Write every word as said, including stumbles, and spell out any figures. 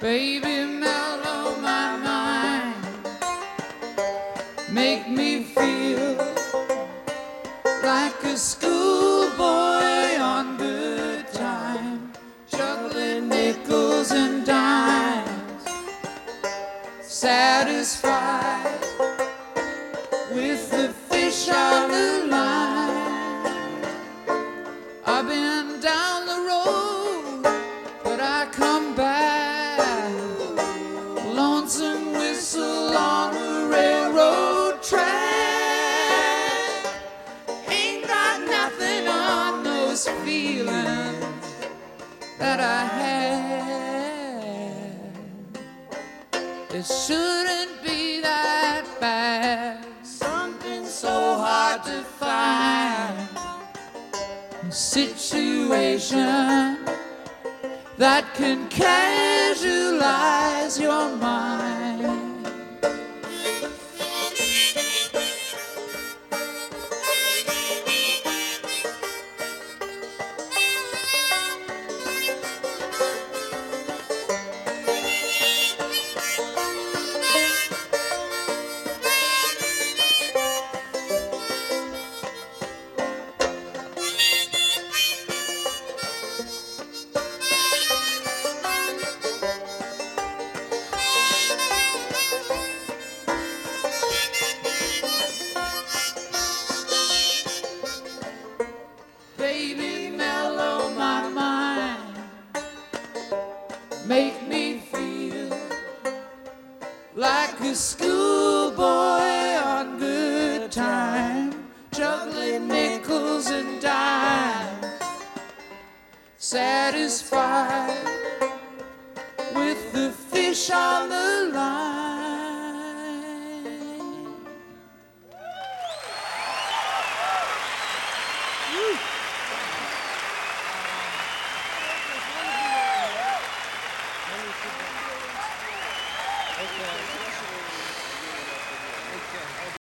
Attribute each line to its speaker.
Speaker 1: Baby, mellow my mind, make me feel like a schoolboy on good time, juggling nickels and dimes, satisfied with the fish on the line. I've been down the road, but I come back, lonesome whistle on a railroad track. Ain't got nothing on those feelings that I had. It shouldn't be that bad, something so hard to find, a situation that can casualize your mind. Baby, mellow my mind, make me feel like a schoolboy on good time, juggling nickels and dimes, satisfied with the fish on the